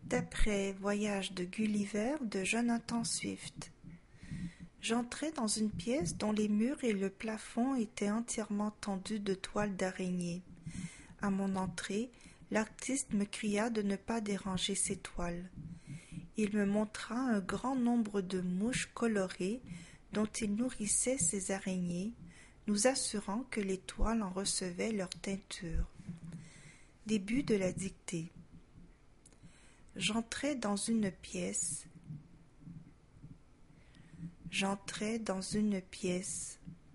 D'après Voyage de Gulliver de Jonathan Swift. J'entrai dans une pièce dont les murs et le plafond étaient entièrement tendus de toiles d'araignée. À mon entrée, l'artiste me cria de ne pas déranger ces toiles. Il me montra un grand nombre de mouches colorées dont il nourrissait ces araignées, nous assurant que les toiles en recevaient leur teinture. Début de la dictée. J'entrais dans une pièce. J'entrais dans une pièce.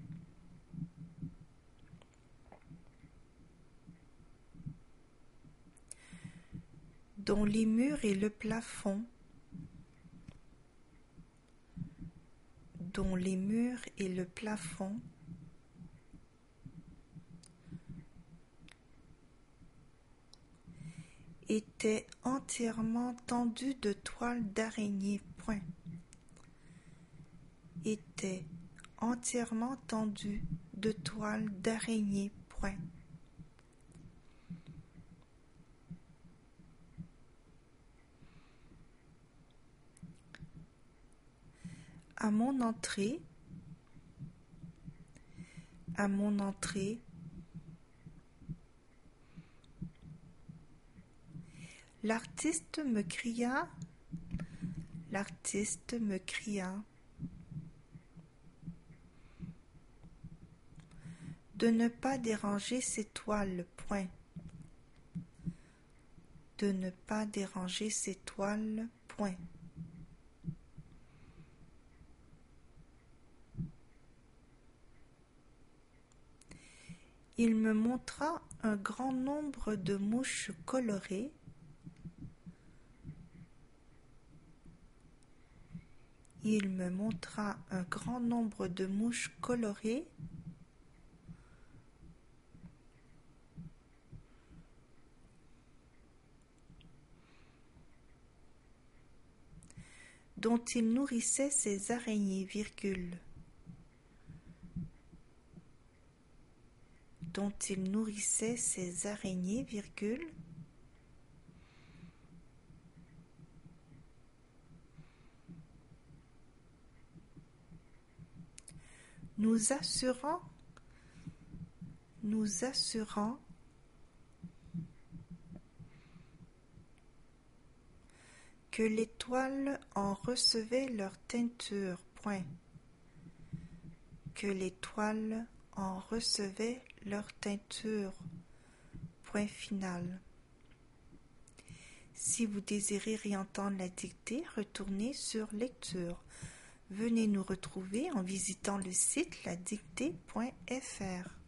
Dont les murs et le plafond. Dont les murs et le plafond. Étaient entièrement tendus de toiles d'araignée. Était entièrement tendus de toiles d'araignée. À mon entrée, l'artiste me cria de ne pas déranger ces toiles. De ne pas déranger ces toiles. Il me montra un grand nombre de mouches colorées. Il me montra un grand nombre de mouches colorées dont il nourrissait ses araignées, dont il nourrissait ses araignées, nous assurant que les toiles en recevaient leur teinture. Que les toiles en recevaient leur teinture. Point final. Si vous désirez réentendre la dictée, retournez sur Lecture. Venez nous retrouver en visitant le site ladictée.fr.